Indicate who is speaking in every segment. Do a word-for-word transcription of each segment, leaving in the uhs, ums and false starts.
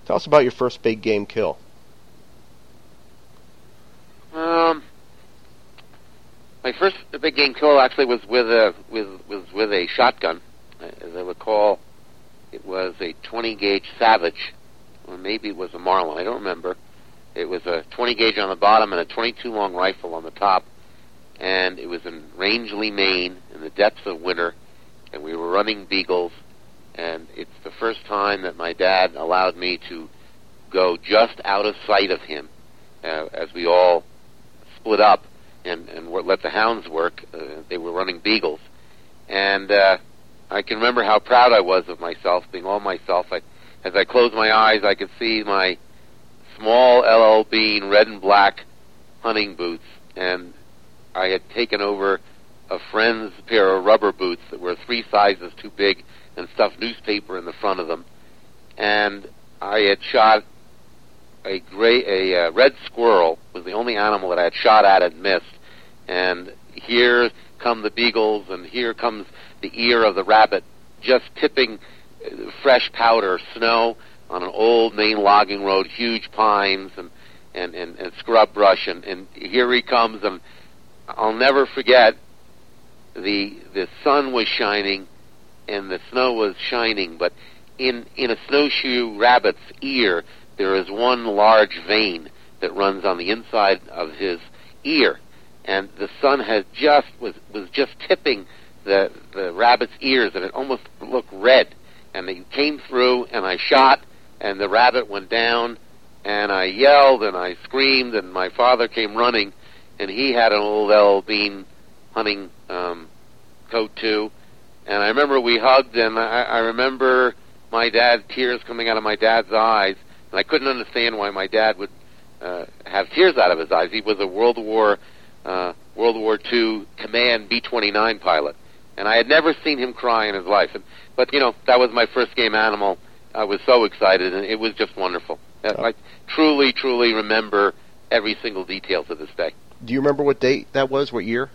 Speaker 1: Tell us about your first big game kill.
Speaker 2: Um, my first big game kill actually was with a with was with a shotgun. As I recall, it was a twenty gauge Savage, or maybe it was a Marlin. I don't remember. It was a twenty gauge on the bottom and a twenty-two long rifle on the top, and it was in Rangeley, Maine, in the depths of winter, and we were running beagles. And it's the first time that my dad allowed me to go just out of sight of him uh, as we all split up and, and let the hounds work. Uh, they were running beagles. And uh, I can remember how proud I was of myself, being all myself. I, as I closed my eyes, I could see my small L L Bean red and black hunting boots, and I had taken over a friend's pair of rubber boots that were three sizes too big and stuffed newspaper in the front of them. And I had shot a gray, a uh, red squirrel, was the only animal that I had shot at and missed. And here come the beagles, and here comes the ear of the rabbit, just tipping uh, fresh powder, snow on an old Maine logging road, huge pines and, and, and, and scrub brush, and, and here he comes, and I'll never forget, the the sun was shining, and the snow was shining, but in, in a snowshoe rabbit's ear, there is one large vein that runs on the inside of his ear, and the sun had just was was just tipping the the rabbit's ears, and it almost looked red. And he came through, and I shot, and the rabbit went down, and I yelled and I screamed, and my father came running, and he had an old L L Bean hunting um, coat too. And I remember we hugged, and I, I remember my dad, tears coming out of my dad's eyes, and I couldn't understand why my dad would uh, have tears out of his eyes. He was a World War uh, World War Two Command B twenty-nine pilot, and I had never seen him cry in his life. And, but, you know, that was my first game animal. I was so excited, and it was just wonderful. Oh. I truly, truly remember every single detail to this day.
Speaker 1: Do you remember what date that was, what year?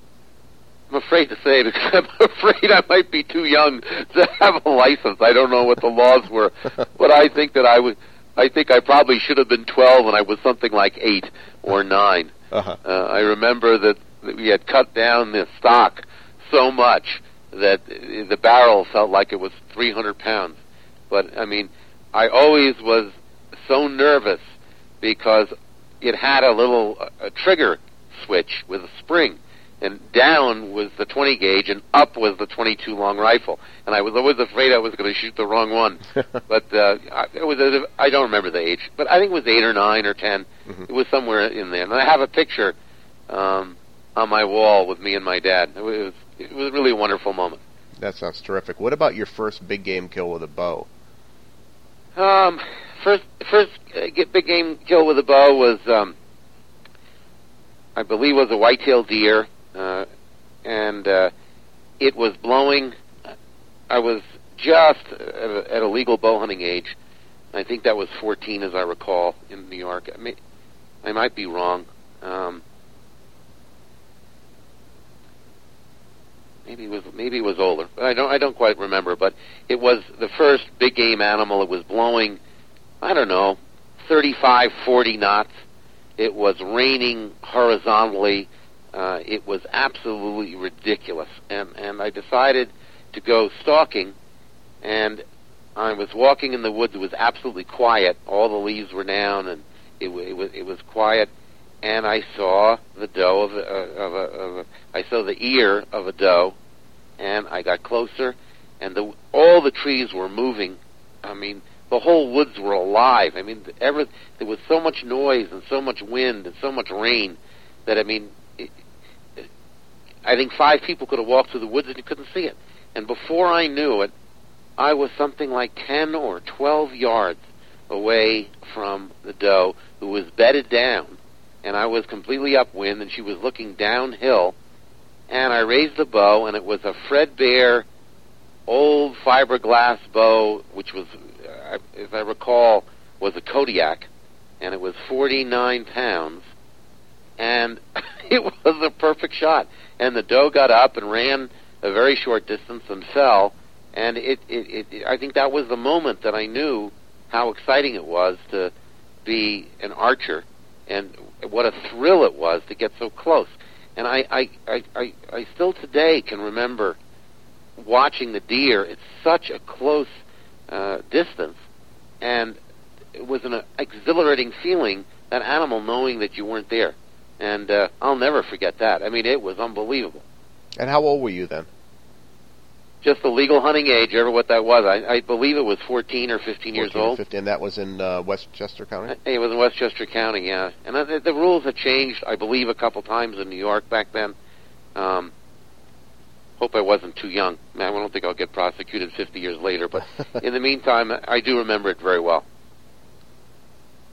Speaker 2: I'm afraid to say, because I'm afraid I might be too young to have a license. I don't know what the laws were, but I think that I would. I think I probably should have been twelve, and I was something like eight or nine. Uh-huh. Uh, I remember that, that we had cut down the stock so much that the barrel felt like it was three hundred pounds. But I mean, I always was so nervous because it had a little a trigger switch with a spring. And down was the twenty gauge, and up was the twenty-two long rifle. And I was always afraid I was going to shoot the wrong one. But uh, I, it was a, I don't remember the age, but I think it was eight or nine or ten. Mm-hmm. It was somewhere in there. And I have a picture um, on my wall with me and my dad. It was it was really a wonderful moment.
Speaker 1: That sounds terrific. What about your first big game kill with a bow?
Speaker 2: Um, first first uh, big game kill with a bow was, um, I believe, was a white-tailed deer. Uh, and uh, it was blowing. I was just at a, at a legal bow hunting age. I think that was fourteen, as I recall, in New York. I, may, I might be wrong. Um, maybe it was maybe it was older. I don't I don't quite remember. But it was the first big game animal. It was blowing, I don't know, thirty-five, forty knots. It was raining horizontally. Uh, it was absolutely ridiculous, and, and I decided to go stalking, and I was walking in the woods. It was absolutely quiet. All the leaves were down, and it, it was it was quiet, and I saw the doe of a, of, a, of a I saw the ear of a doe, and I got closer, and the, all the trees were moving. I mean, the whole woods were alive. I mean, every, there was so much noise and so much wind and so much rain that, I mean, I think five people could have walked through the woods and you couldn't see it. And before I knew it, I was something like ten or twelve yards away from the doe, who was bedded down, and I was completely upwind, and she was looking downhill. And I raised the bow, and it was a Fredbear old fiberglass bow, which was, if I recall, was a Kodiak, and it was forty-nine pounds. And it was a perfect shot. And the doe got up and ran a very short distance and fell. And it, it, it, I think that was the moment that I knew how exciting it was to be an archer, and what a thrill it was to get so close. And I, I, I, I, I still today can remember watching the deer at such a close uh, distance, and it was an exhilarating feeling, that animal knowing that you weren't there. And uh, I'll never forget that. I mean, it was unbelievable.
Speaker 1: And how old were you then?
Speaker 2: Just the legal hunting age, ever what that was. I, I believe it was fourteen or fifteen years
Speaker 1: fourteen or
Speaker 2: old.
Speaker 1: fifteen, that was in uh, Westchester County?
Speaker 2: It was in Westchester County, yeah. And uh, the, the rules had changed, I believe, a couple times in New York back then. Um, hope I wasn't too young. Man, I don't think I'll get prosecuted fifty years later, but in the meantime, I do remember it very well.